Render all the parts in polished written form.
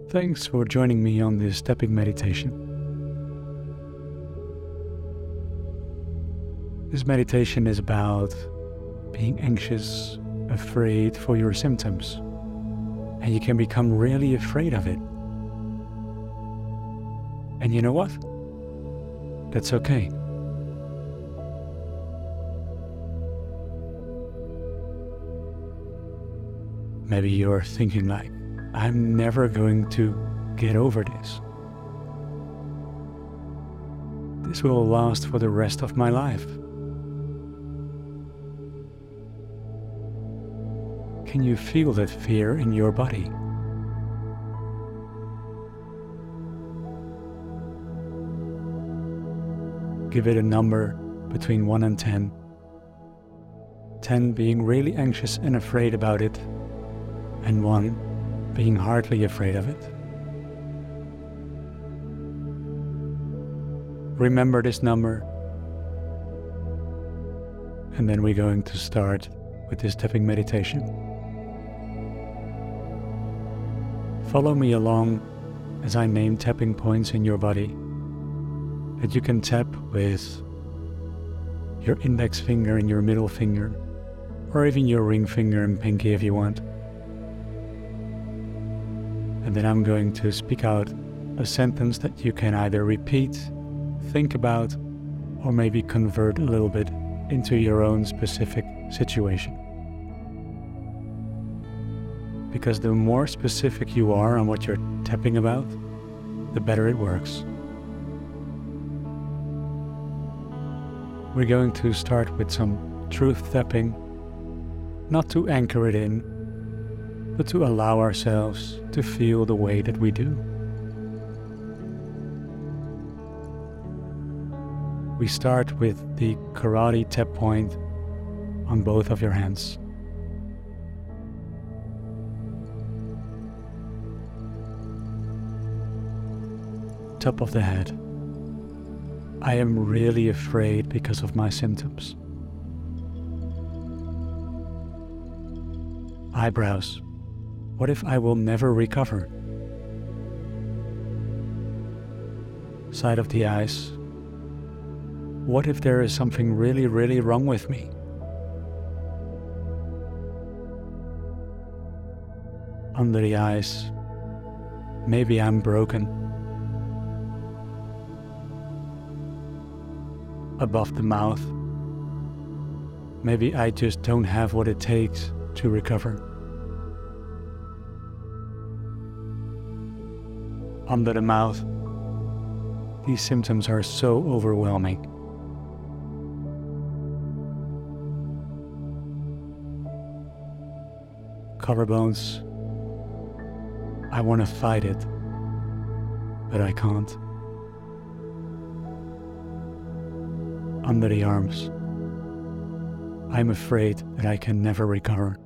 Thanks for joining me on this tapping meditation. This meditation is about being anxious, afraid for your symptoms, and you can become really afraid of it. And you know what? That's okay. Maybe you're thinking like, I'm never going to get over this. This will last for the rest of my life. Can you feel that fear in your body? Give it a number between 1 and 10. 10 being really anxious and afraid about it, and 1 being hardly afraid of it. Remember this number, and then we're going to start with this tapping meditation. Follow me along as I name tapping points in your body that you can tap with your index finger and your middle finger, or even your ring finger and pinky if you want. And then I'm going to speak out a sentence that you can either repeat, think about, or maybe convert a little bit into your own specific situation. Because the more specific you are on what you're tapping about, the better it works. We're going to start with some truth tapping, not to anchor it in, but to allow ourselves to feel the way that we do. We start with the karate tap point on both of your hands. Top of the head. I am really afraid because of my symptoms. Eyebrows. What if I will never recover? Side of the eyes. What if there is something really, really wrong with me? Under the eyes. Maybe I'm broken. Above the mouth. Maybe I just don't have what it takes to recover. Under the mouth. These symptoms are so overwhelming. Collarbones. I want to fight it, but I can't. Under the arms. I'm afraid that I can never recover.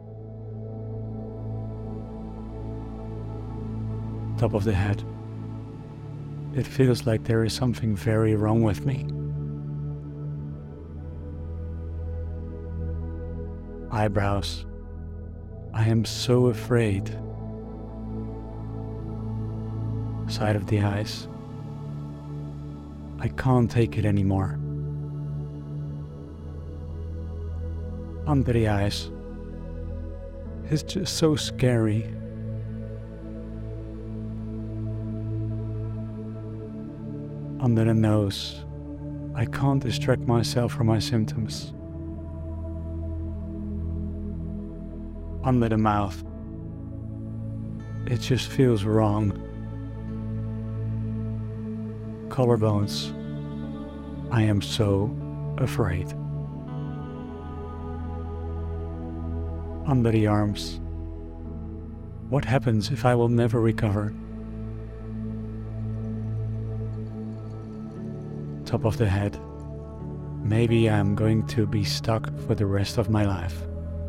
Top of the head. It feels like there is something very wrong with me. Eyebrows. I am so afraid. Side of the eyes. I can't take it anymore. Under the eyes. It's just so scary. Under the nose. I can't distract myself from my symptoms. Under the mouth. It just feels wrong. Collarbones. I am so afraid. Under the arms. What happens if I will never recover? Top of the head. Maybe I'm going to be stuck for the rest of my life.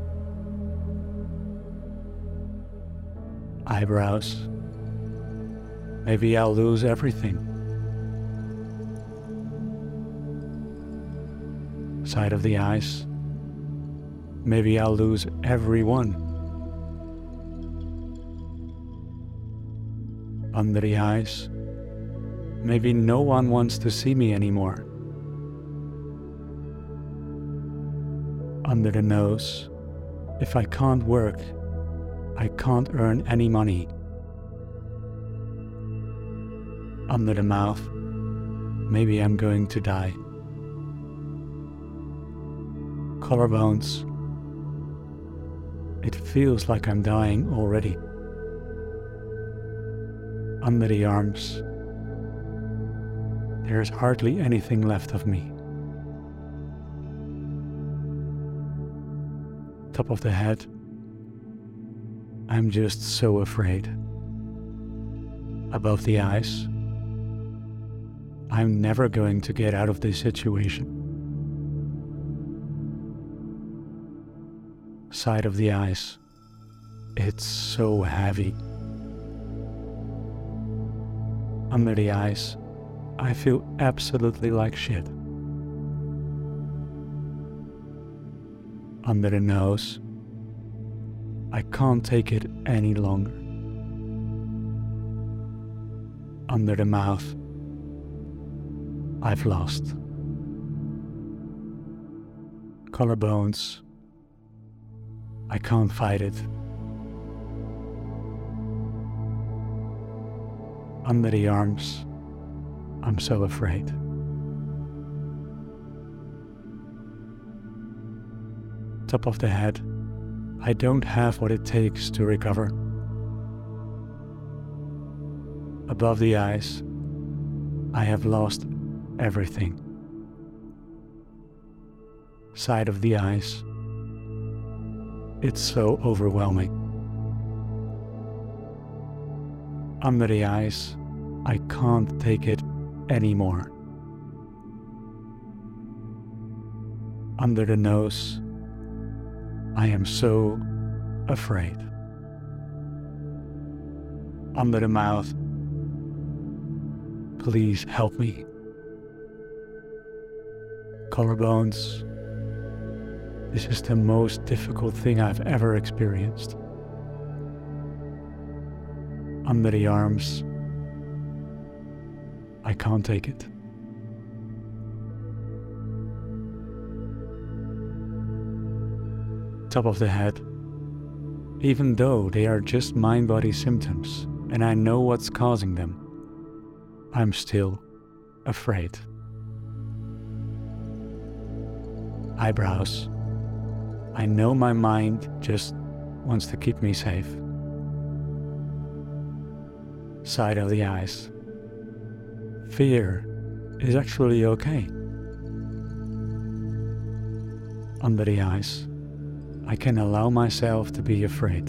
Eyebrows. Maybe I'll lose everything. Side of the eyes. Maybe I'll lose everyone. Under the eyes. Maybe no one wants to see me anymore. Under the nose. If I can't work, I can't earn any money. Under the mouth. Maybe I'm going to die. Collarbones. It feels like I'm dying already. Under the arms. There's hardly anything left of me. Top of the head. I'm just so afraid. Above the eyes. I'm never going to get out of this situation. Side of the eyes. It's so heavy. Under the eyes, I feel absolutely like shit. Under the nose, I can't take it any longer. Under the mouth, I've lost. Collarbones, I can't fight it. Under the arms, I'm so afraid. Top of the head, I don't have what it takes to recover. Above the eyes, I have lost everything. Side of the eyes, it's so overwhelming. Under the eyes, I can't take it anymore. Under the nose, I am so afraid. Under the mouth, please help me. Collarbones, this is the most difficult thing I've ever experienced. Under the arms, I can't take it. Top of the head, even though they are just mind-body symptoms and I know what's causing them, I'm still afraid. Eyebrows, I know my mind just wants to keep me safe. Side of the eyes, fear is actually okay. Under the eyes, I can allow myself to be afraid.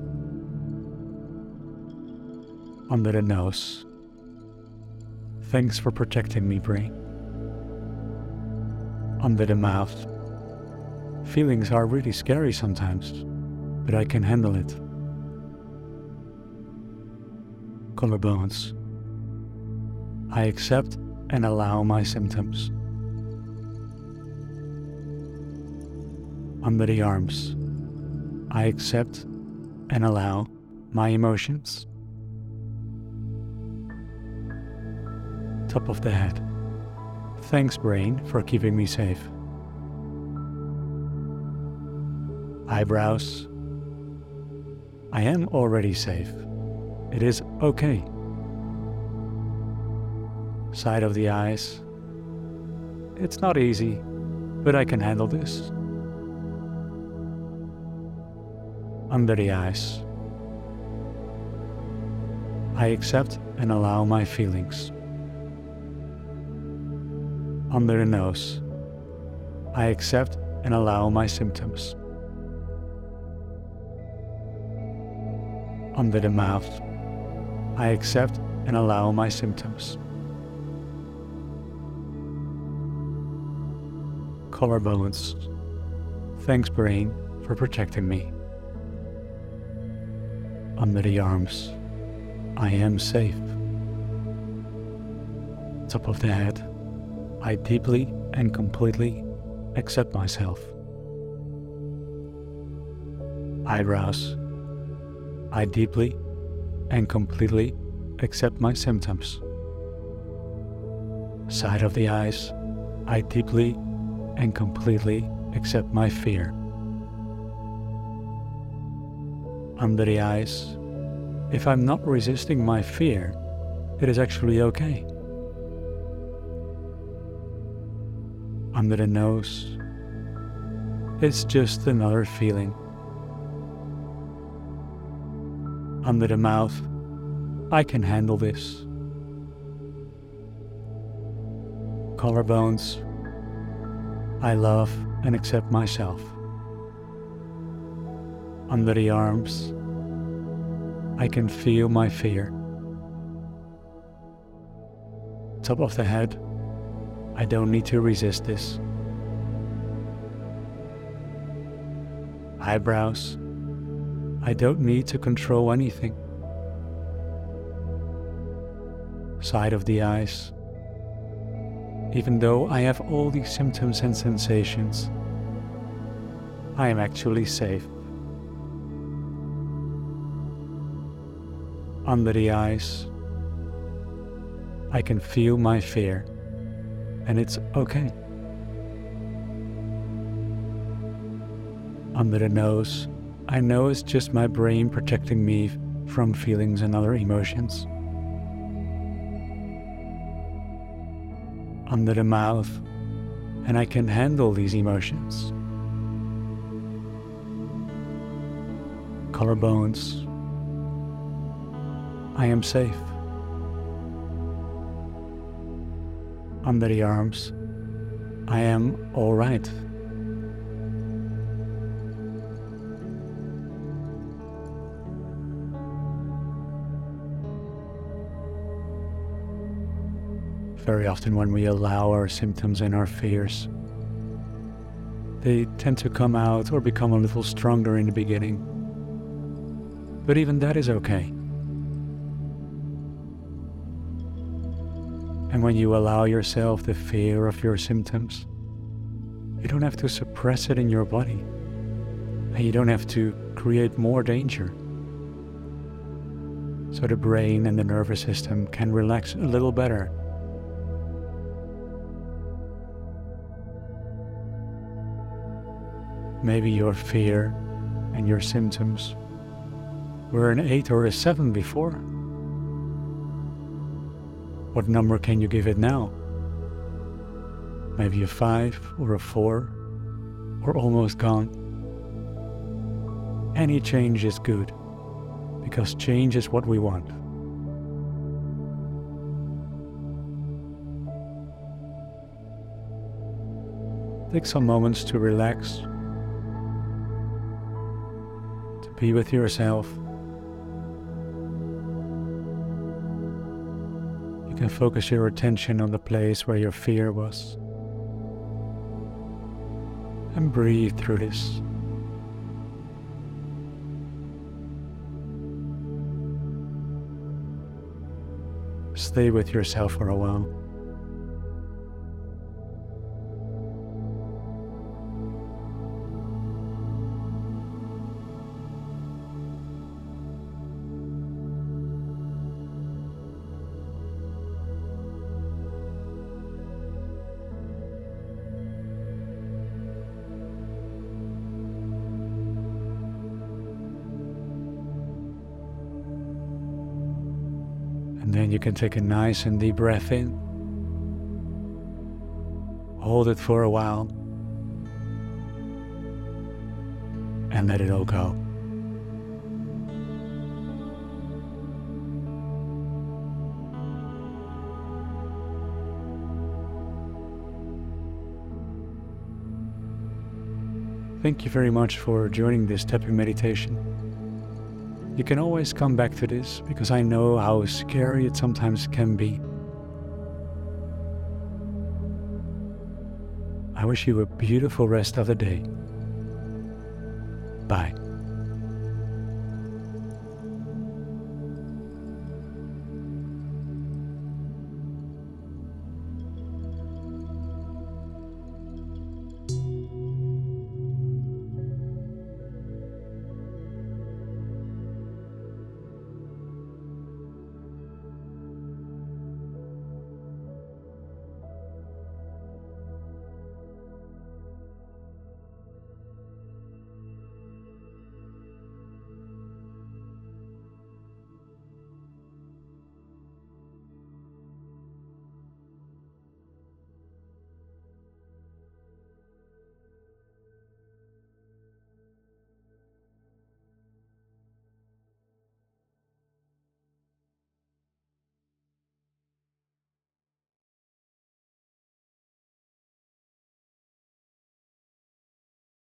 Under the nose, thanks for protecting me, brain. Under the mouth, feelings are really scary sometimes, but I can handle it. Collarbones, I accept and allow my symptoms. Under the arms, I accept and allow my emotions. Top of the head, thanks brain for keeping me safe. Eyebrows, I am already safe. It is okay. Side of the eyes, it's not easy, but I can handle this. Under the eyes, I accept and allow my feelings. Under the nose, I accept and allow my symptoms. Under the mouth, I accept and allow my symptoms. Collarbones, thanks brain for protecting me. Under the arms, I am safe. Top of the head, I deeply and completely accept myself. Eyebrows, I deeply and completely accept my symptoms. Side of the eyes, I deeply and completely accept my fear. Under the eyes, if I'm not resisting my fear, it is actually okay. Under the nose, it's just another feeling. Under the mouth, I can handle this. Collarbones, I love and accept myself. Under the arms, I can feel my fear. Top of the head, I don't need to resist this. Eyebrows, I don't need to control anything. Side of the eyes, even though I have all these symptoms and sensations, I am actually safe. Under the eyes, I can feel my fear, and it's okay. Under the nose, I know it's just my brain protecting me from feelings and other emotions. Under the mouth, and I can handle these emotions. Collarbones, I am safe. Under the arms, I am all right. Very often when we allow our symptoms and our fears, they tend to come out or become a little stronger in the beginning. But even that is okay. And when you allow yourself the fear of your symptoms, you don't have to suppress it in your body. And you don't have to create more danger. So the brain and the nervous system can relax a little better. Maybe your fear and your symptoms were an 8 or a 7 before. What number can you give it now? Maybe a 5 or a 4 or almost gone. Any change is good, because change is what we want. Take some moments to relax, to be with yourself. You can focus your attention on the place where your fear was. And breathe through this. Stay with yourself for a while. And then you can take a nice and deep breath in. Hold it for a while. And let it all go. Thank you very much for joining this tapping meditation. You can always come back to this, because I know how scary it sometimes can be. I wish you a beautiful rest of the day. Bye.